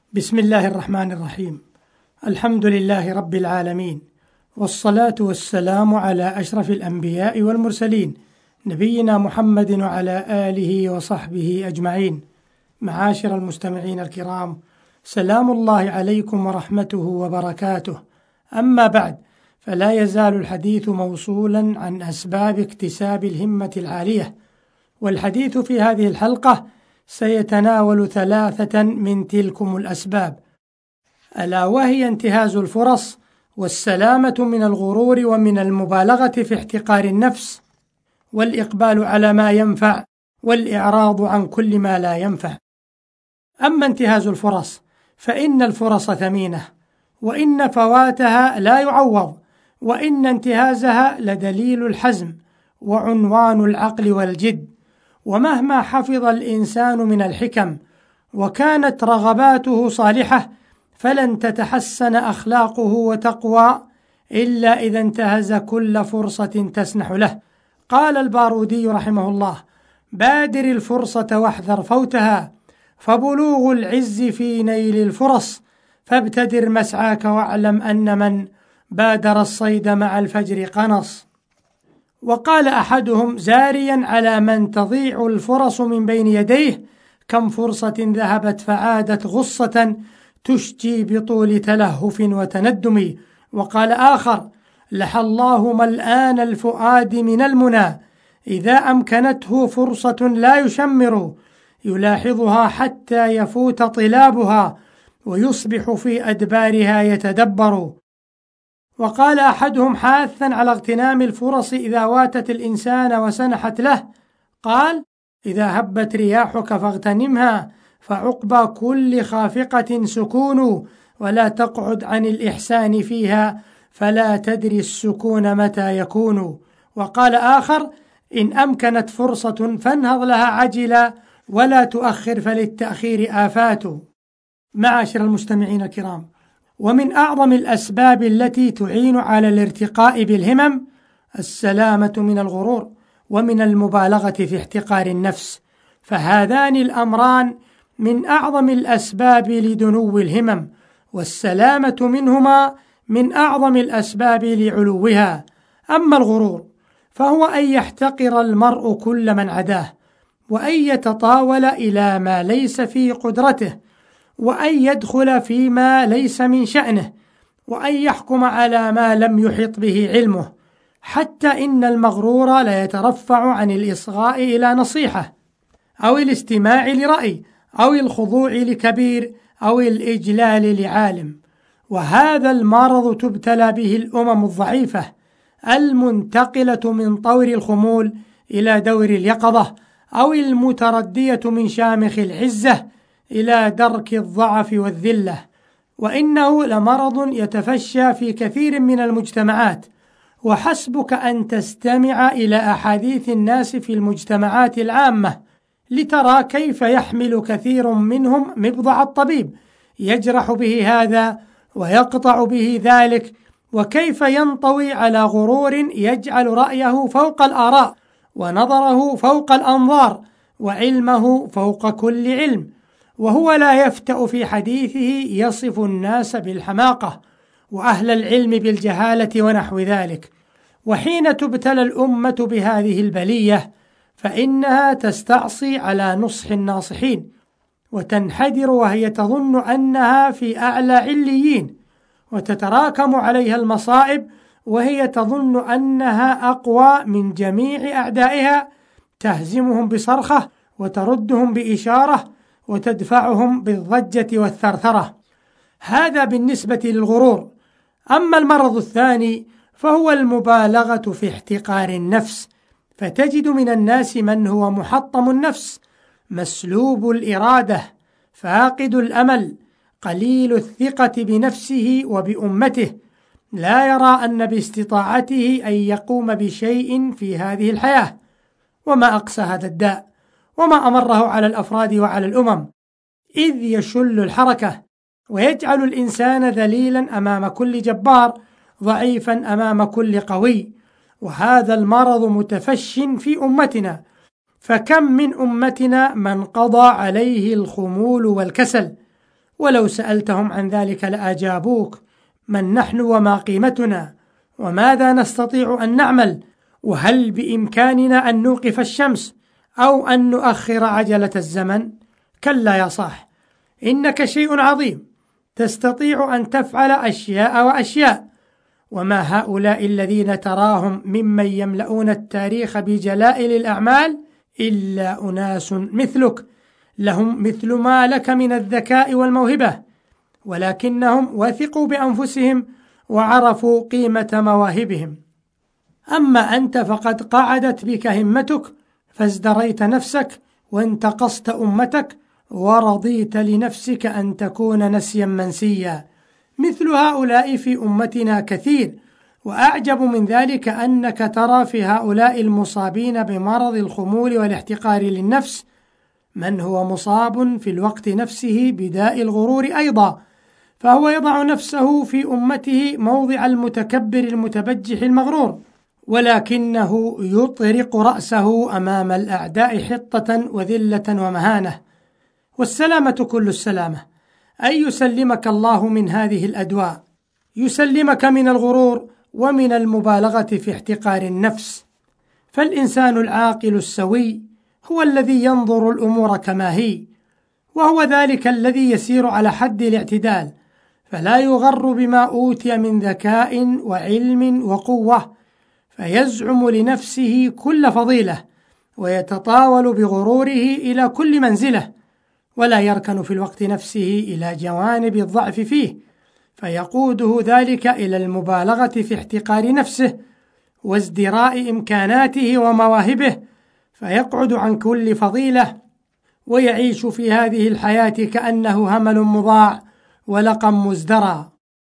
بسم الله الرحمن الرحيم. الحمد لله رب العالمين، والصلاة والسلام على أشرف الأنبياء والمرسلين، نبينا محمد وعلى آله وصحبه أجمعين. معاشر المستمعين الكرام، سلام الله عليكم ورحمته وبركاته. أما بعد، فلا يزال الحديث موصولا عن أسباب اكتساب الهمة العالية، والحديث في هذه الحلقة سيتناول 3 من تلكم الأسباب، ألا وهي انتهاز الفرص، والسلامة من الغرور ومن المبالغة في احتقار النفس، والإقبال على ما ينفع، والإعراض عن كل ما لا ينفع. أما انتهاز الفرص فإن الفرص ثمينة، وإن فواتها لا يعوض، وإن انتهازها لدليل الحزم وعنوان العقل والجد. ومهما حفظ الإنسان من الحكم وكانت رغباته صالحة، فلن تتحسن أخلاقه وتقوى إلا إذا انتهز كل فرصة تسنح له. قال البارودي رحمه الله: بادر الفرصة واحذر فوتها، فبلوغ العز في نيل الفرص، فابتدر مسعاك واعلم أن من بادر الصيد مع الفجر قنص. وقال أحدهم زاريا على من تضيع الفرص من بين يديه: كم فرصة ذهبت فعادت غصة، تشجي بطول تلهف وتندم. وقال آخر: لحى الله ملآن الفؤاد من المنى، إذا أمكنته فرصة لا يشمر، يلاحظها حتى يفوت طلابها، ويصبح في أدبارها يتدبر. وقال أحدهم حاثا على اغتنام الفرص إذا واتت الإنسان وسنحت له، قال: إذا هبت رياحك فاغتنمها، فعقبى كل خافقة سكون، ولا تقعد عن الإحسان فيها، فلا تدري السكون متى يكون. وقال آخر: إن أمكنت فرصة فانهض لها عجلا، ولا تؤخر فللتأخير آفات. معاشر المستمعين الكرام، ومن أعظم الأسباب التي تعين على الارتقاء بالهمم السلامة من الغرور ومن المبالغة في احتقار النفس، فهذان الأمران من أعظم الأسباب لدنو الهمم، والسلامة منهما من أعظم الأسباب لعلوها. أما الغرور فهو أن يحتقر المرء كل من عداه، وأن يتطاول إلى ما ليس في قدرته، وأن يدخل فيما ليس من شأنه، وأن يحكم على ما لم يحط به علمه، حتى إن المغرور لا يترفع عن الإصغاء إلى نصيحة، أو الاستماع لرأي، أو الخضوع لكبير، أو الإجلال لعالم. وهذا المرض تبتلى به الأمم الضعيفة المنتقلة من طور الخمول إلى دور اليقظة، أو المتردية من شامخ العزة إلى درك الضعف والذلة. وإنه لمرض يتفشى في كثير من المجتمعات، وحسبك أن تستمع إلى أحاديث الناس في المجتمعات العامة لترى كيف يحمل كثير منهم مبضع الطبيب، يجرح به هذا ويقطع به ذلك، وكيف ينطوي على غرور يجعل رأيه فوق الآراء، ونظره فوق الأنظار، وعلمه فوق كل علم، وهو لا يفتأ في حديثه يصف الناس بالحماقة، وأهل العلم بالجهالة ونحو ذلك. وحين تبتلى الأمة بهذه البلية فإنها تستعصي على نصح الناصحين، وتنحدر وهي تظن أنها في أعلى عليين، وتتراكم عليها المصائب وهي تظن أنها أقوى من جميع أعدائها، تهزمهم بصرخة، وتردهم بإشارة، وتدفعهم بالضجة والثرثرة. هذا بالنسبة للغرور. أما المرض الثاني فهو المبالغة في احتقار النفس، فتجد من الناس من هو محطم النفس، مسلوب الإرادة، فاقد الأمل، قليل الثقة بنفسه وبأمته، لا يرى أن باستطاعته أن يقوم بشيء في هذه الحياة. وما أقسى هذا الداء، وما أمره على الأفراد وعلى الأمم، إذ يشل الحركة، ويجعل الإنسان ذليلا أمام كل جبار، ضعيفا أمام كل قوي. وهذا المرض متفش في أمتنا، فكم من أمتنا من قضى عليه الخمول والكسل، ولو سألتهم عن ذلك لأجابوك: من نحن وما قيمتنا؟ وماذا نستطيع أن نعمل؟ وهل بإمكاننا أن نوقف الشمس أو أن نؤخر عجلة الزمن؟ كلا يا صاح، إنك شيء عظيم، تستطيع أن تفعل أشياء وأشياء. وما هؤلاء الذين تراهم ممن يملؤون التاريخ بجلائل الأعمال إلا أناس مثلك، لهم مثل ما لك من الذكاء والموهبة، ولكنهم وثقوا بأنفسهم وعرفوا قيمة مواهبهم. أما أنت فقد قعدت بك همتك، فازدريت نفسك وانتقصت أمتك، ورضيت لنفسك أن تكون نسيا منسيا. مثل هؤلاء في أمتنا كثير، وأعجب من ذلك أنك ترى في هؤلاء المصابين بمرض الخمول والاحتقار للنفس من هو مصاب في الوقت نفسه بداء الغرور أيضا، فهو يضع نفسه في أمته موضع المتكبر المتبجح المغرور، ولكنه يطرق رأسه أمام الأعداء حطة وذلة ومهانة. والسلامة كل السلامة، أن يسلمك الله من هذه الأدواء، يسلمك من الغرور ومن المبالغة في احتقار النفس. فالإنسان العاقل السوي هو الذي ينظر الأمور كما هي، وهو ذلك الذي يسير على حد الاعتدال، فلا يغر بما أوتي من ذكاء وعلم وقوة، فيزعم لنفسه كل فضيلة ويتطاول بغروره إلى كل منزلة، ولا يركن في الوقت نفسه إلى جوانب الضعف فيه، فيقوده ذلك إلى المبالغة في احتقار نفسه وازدراء إمكاناته ومواهبه، فيقعد عن كل فضيلة ويعيش في هذه الحياة كأنه همل مضاع ولقم مزدرى.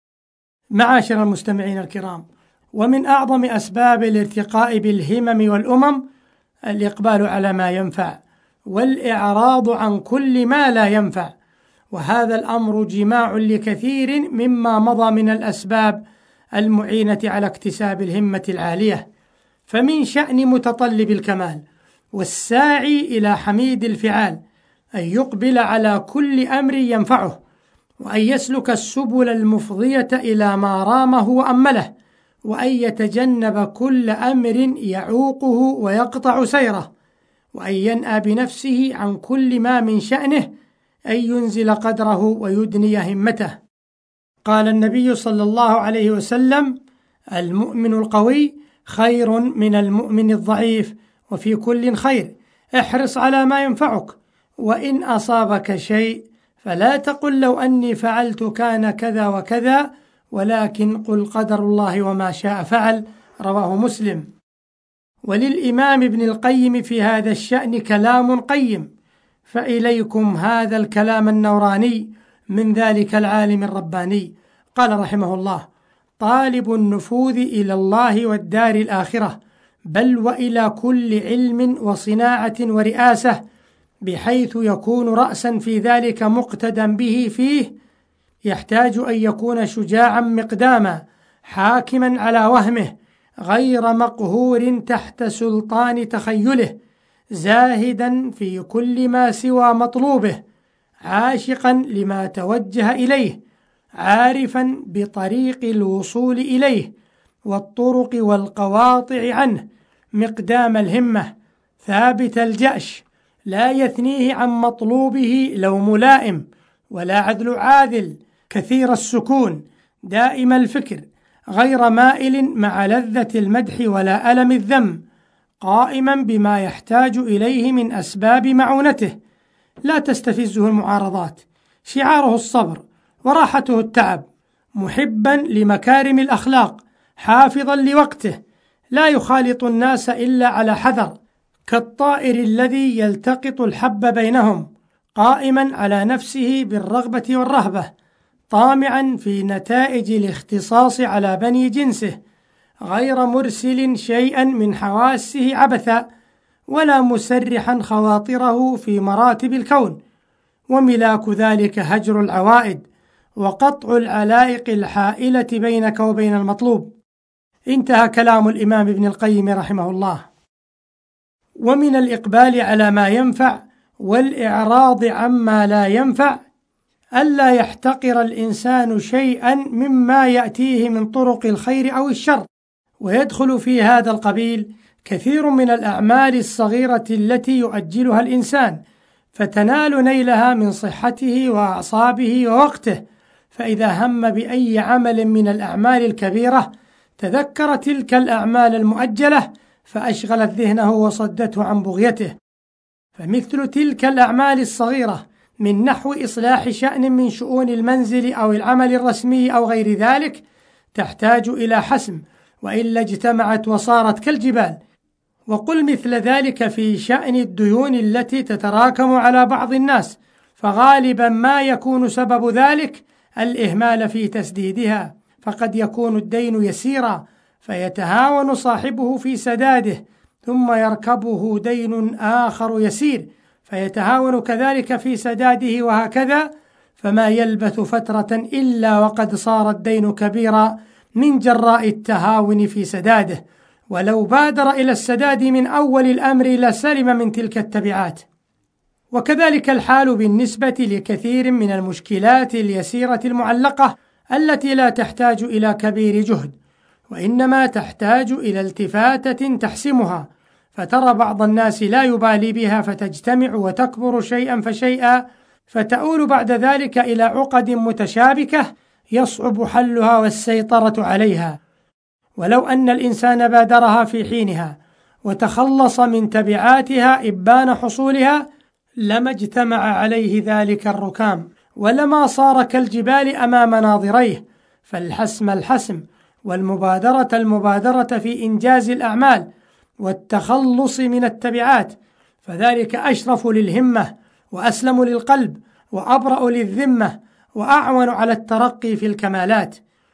معاشر المستمعين الكرام، ومن أعظم أسباب الارتقاء بالهمم والأمم الإقبال على ما ينفع والإعراض عن كل ما لا ينفع، وهذا الأمر جماع لكثير مما مضى من الأسباب المعينة على اكتساب الهمة العالية. فمن شأن متطلب الكمال والساعي إلى حميد الفعال أن يقبل على كل أمر ينفعه، وأن يسلك السبل المفضية إلى ما رامه وأمله، وأن يتجنب كل أمر يعوقه ويقطع سيره، وأن ينأى بنفسه عن كل ما من شأنه أن ينزل قدره ويدني همته. قال النبي صلى الله عليه وسلم: المؤمن القوي خير من المؤمن الضعيف، وفي كل خير، احرص على ما ينفعك، وإن أصابك شيء فلا تقل لو أني فعلت كان كذا وكذا، ولكن قل قدر الله وما شاء فعل. رواه مسلم. وللإمام ابن القيم في هذا الشأن كلام قيم، فإليكم هذا الكلام النوراني من ذلك العالم الرباني. قال رحمه الله: طالب النفوذ إلى الله والدار الآخرة، بل وإلى كل علم وصناعة ورئاسة، بحيث يكون رأسا في ذلك مقتدى به فيه، يحتاج أن يكون شجاعا مقداما، حاكما على وهمه، غير مقهور تحت سلطان تخيله، زاهدا في كل ما سوى مطلوبه، عاشقا لما توجه إليه، عارفا بطريق الوصول إليه والطرق والقواطع عنه، مقدام الهمة، ثابت الجأش، لا يثنيه عن مطلوبه لو ملائم ولا عدل عاذل، كثير السكون، دائم الفكر، غير مائل مع لذة المدح ولا ألم الذم، قائما بما يحتاج إليه من أسباب معونته، لا تستفزه المعارضات، شعاره الصبر وراحته التعب، محبا لمكارم الأخلاق، حافظا لوقته، لا يخالط الناس إلا على حذر، كالطائر الذي يلتقط الحب بينهم، قائما على نفسه بالرغبة والرهبة، طامعا في نتائج الاختصاص على بني جنسه، غير مرسل شيئا من حواسه عبثا، ولا مسرحا خواطره في مراتب الكون، وملاك ذلك هجر العوائد وقطع العلائق الحائلة بينك وبين المطلوب. انتهى كلام الإمام ابن القيم رحمه الله. ومن الإقبال على ما ينفع والإعراض عما لا ينفع ألا يحتقر الإنسان شيئا مما يأتيه من طرق الخير أو الشر، ويدخل في هذا القبيل كثير من الأعمال الصغيرة التي يؤجلها الإنسان فتنال نيلها من صحته وأعصابه ووقته، فإذا هم بأي عمل من الأعمال الكبيرة تذكر تلك الأعمال المؤجلة فأشغلت ذهنه وصدته عن بغيته. فمثل تلك الأعمال الصغيرة من نحو إصلاح شأن من شؤون المنزل أو العمل الرسمي أو غير ذلك تحتاج إلى حسم، وإلا اجتمعت وصارت كالجبال. وقل مثل ذلك في شأن الديون التي تتراكم على بعض الناس، فغالبا ما يكون سبب ذلك الإهمال في تسديدها، فقد يكون الدين يسيرا فيتهاون صاحبه في سداده، ثم يركبه دين آخر يسير فيتهاون كذلك في سداده، وهكذا، فما يلبث فترة إلا وقد صار الدين كبيرا من جراء التهاون في سداده، ولو بادر إلى السداد من أول الأمر لسلم من تلك التبعات. وكذلك الحال بالنسبة لكثير من المشكلات اليسيرة المعلقة التي لا تحتاج إلى كبير جهد، وإنما تحتاج إلى التفاتة تحسمها، فترى بعض الناس لا يبالي بها فتجتمع وتكبر شيئا فشيئا، فتؤول بعد ذلك إلى عقد متشابكة يصعب حلها والسيطرة عليها. ولو أن الإنسان بادرها في حينها وتخلص من تبعاتها إبان حصولها لما اجتمع عليه ذلك الركام، ولما صار كالجبال أمام ناظريه. فالحسم الحسم، والمبادرة المبادرة في إنجاز الأعمال والتخلص من التبعات، فذلك أشرف للهمة وأسلم للقلب وأبرأ للذمة وأعون على الترقي في الكمالات،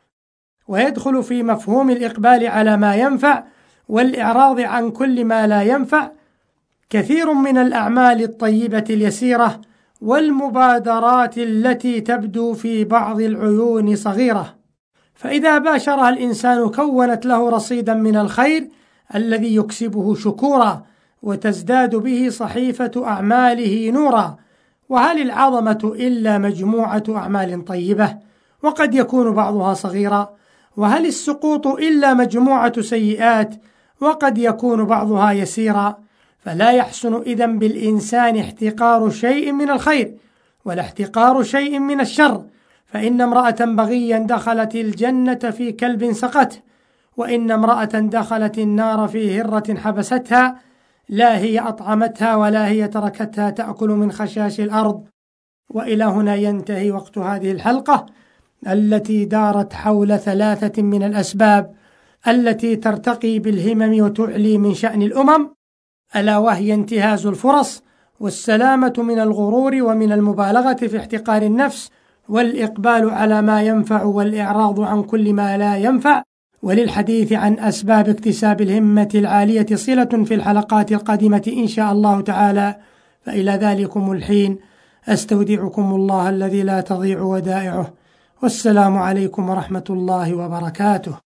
ويدخل في مفهوم الإقبال على ما ينفع والإعراض عن كل ما لا ينفع كثير من الأعمال الطيبة اليسيرة والمبادرات التي تبدو في بعض العيون صغيرة، فإذا باشرها الإنسان كونت له رصيدا من الخير الذي يكسبه شكورا وتزداد به صحيفة أعماله نورا. وهل العظمة إلا مجموعة أعمال طيبة وقد يكون بعضها صغيرا؟ وهل السقوط إلا مجموعة سيئات وقد يكون بعضها يسيرا؟ فلا يحسن إذن بالإنسان احتقار شيء من الخير ولا احتقار شيء من الشر، فإن امرأة بغيا دخلت الجنة في كلب سقته، وإن امرأة دخلت النار في هرة حبستها، لا هي أطعمتها ولا هي تركتها تأكل من خشاش الأرض. وإلى هنا ينتهي وقت هذه الحلقة التي دارت حول 3 من الأسباب التي ترتقي بالهمم وتعلي من شأن الأمم، ألا وهي انتهاز الفرص، والسلامة من الغرور ومن المبالغة في احتقار النفس، والإقبال على ما ينفع والإعراض عن كل ما لا ينفع. وللحديث عن أسباب اكتساب الهمة العالية صلة في الحلقات القادمة إن شاء الله تعالى، فإلى ذلكم الحين أستودعكم الله الذي لا تضيع ودائعه، والسلام عليكم ورحمة الله وبركاته.